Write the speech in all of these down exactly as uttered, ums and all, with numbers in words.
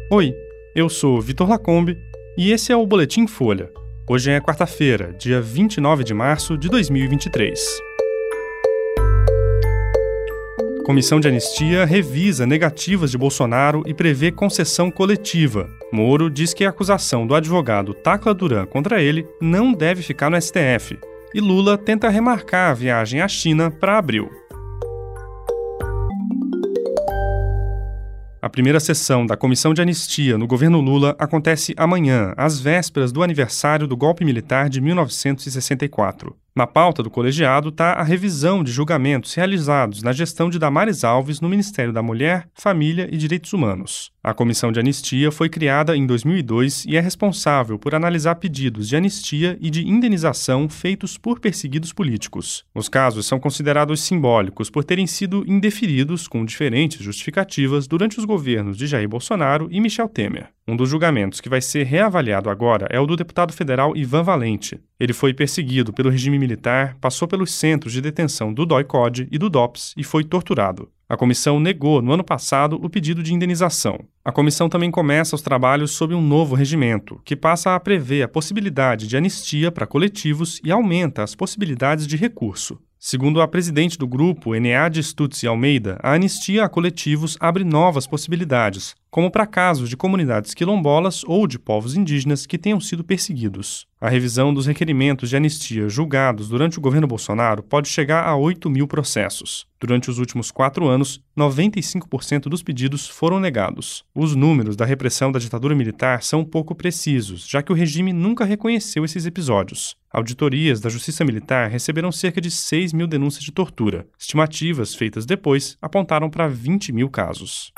Oi, eu sou Vitor Lacombe e esse é o Boletim Folha. Hoje é quarta-feira, dia vinte e nove de março de dois mil e vinte e três. Comissão de Anistia revisa negativas de Bolsonaro e prevê concessão coletiva. Moro diz que a acusação do advogado Tacla Duran contra ele não deve ficar no S T F. E Lula tenta remarcar a viagem à China para abril. A primeira sessão da Comissão de Anistia no governo Lula acontece amanhã, às vésperas do aniversário do golpe militar de mil novecentos e sessenta e quatro. Na pauta do colegiado está a revisão de julgamentos realizados na gestão de Damares Alves no Ministério da Mulher, Família e Direitos Humanos. A Comissão de Anistia foi criada em dois mil e dois e é responsável por analisar pedidos de anistia e de indenização feitos por perseguidos políticos. Os casos são considerados simbólicos por terem sido indeferidos com diferentes justificativas durante os governos de Jair Bolsonaro e Michel Temer. Um dos julgamentos que vai ser reavaliado agora é o do deputado federal Ivan Valente. Ele foi perseguido pelo regime militar, passou pelos centros de detenção do D O I-C O D e do D O P S e foi torturado. A comissão negou, no ano passado, o pedido de indenização. A comissão também começa os trabalhos sob um novo regimento, que passa a prever a possibilidade de anistia para coletivos e aumenta as possibilidades de recurso. Segundo a presidente do grupo, Eneade Stutz Almeida, a anistia a coletivos abre novas possibilidades, como para casos de comunidades quilombolas ou de povos indígenas que tenham sido perseguidos. A revisão dos requerimentos de anistia julgados durante o governo Bolsonaro pode chegar a oito mil processos. Durante os últimos quatro anos, noventa e cinco por cento dos pedidos foram negados. Os números da repressão da ditadura militar são pouco precisos, já que o regime nunca reconheceu esses episódios. Auditorias da Justiça Militar receberam cerca de seis mil denúncias de tortura. Estimativas feitas depois apontaram para vinte mil casos.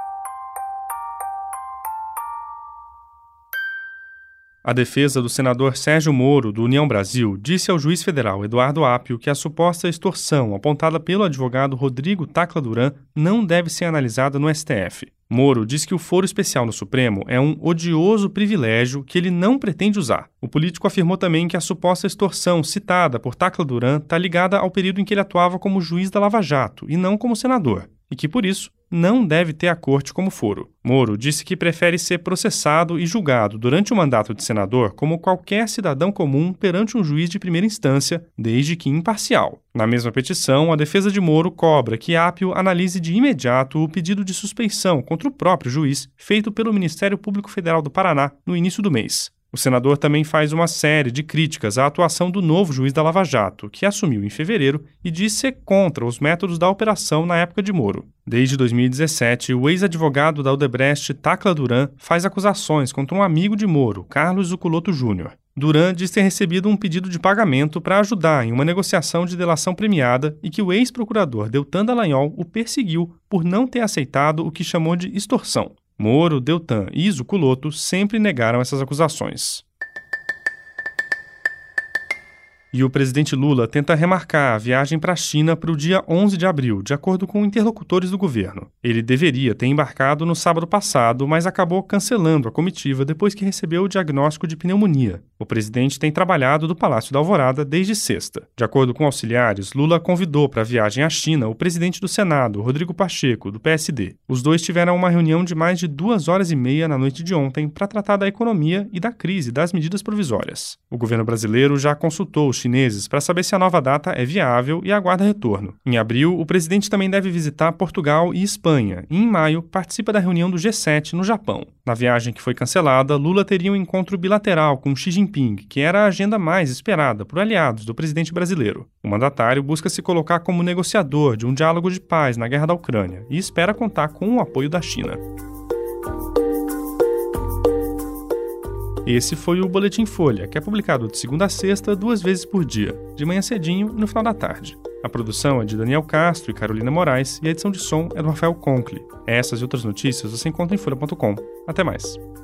A defesa do senador Sérgio Moro, do União Brasil, disse ao juiz federal Eduardo Apio que a suposta extorsão apontada pelo advogado Rodrigo Tacla Duran não deve ser analisada no S T F. Moro diz que o foro especial no Supremo é um odioso privilégio que ele não pretende usar. O político afirmou também que a suposta extorsão citada por Tacla Duran está ligada ao período em que ele atuava como juiz da Lava Jato e não como senador, e que, por isso, não deve ter a corte como foro. Moro disse que prefere ser processado e julgado durante o mandato de senador como qualquer cidadão comum perante um juiz de primeira instância, desde que imparcial. Na mesma petição, a defesa de Moro cobra que Apio analise de imediato o pedido de suspeição contra o próprio juiz feito pelo Ministério Público Federal do Paraná no início do mês. O senador também faz uma série de críticas à atuação do novo juiz da Lava Jato, que assumiu em fevereiro e diz ser contra os métodos da operação na época de Moro. Desde dois mil e dezessete, o ex-advogado da Odebrecht, Tacla Duran, faz acusações contra um amigo de Moro, Carlos Zuculotto Júnior Duran diz ter recebido um pedido de pagamento para ajudar em uma negociação de delação premiada e que o ex-procurador Deltan Dallagnol o perseguiu por não ter aceitado o que chamou de extorsão. Moro, Deltan e Zuculotto sempre negaram essas acusações. E o presidente Lula tenta remarcar a viagem para a China para o dia onze de abril, de acordo com interlocutores do governo. Ele deveria ter embarcado no sábado passado, mas acabou cancelando a comitiva depois que recebeu o diagnóstico de pneumonia. O presidente tem trabalhado do Palácio da Alvorada desde sexta. De acordo com auxiliares, Lula convidou para a viagem à China o presidente do Senado, Rodrigo Pacheco, do P S D. Os dois tiveram uma reunião de mais de duas horas e meia na noite de ontem para tratar da economia e da crise das medidas provisórias. O governo brasileiro já consultou os chineses para saber se a nova data é viável e aguarda retorno. Em abril, o presidente também deve visitar Portugal e Espanha e, em maio, participa da reunião do G sete no Japão. Na viagem que foi cancelada, Lula teria um encontro bilateral com Xi Jinping, que era a agenda mais esperada por aliados do presidente brasileiro. O mandatário busca se colocar como negociador de um diálogo de paz na guerra da Ucrânia e espera contar com o apoio da China. Esse foi o Boletim Folha, que é publicado de segunda a sexta, duas vezes por dia, de manhã cedinho e no final da tarde. A produção é de Daniel Castro e Carolina Moraes e a edição de som é do Rafael Conkle. Essas e outras notícias você encontra em folha ponto com. Até mais.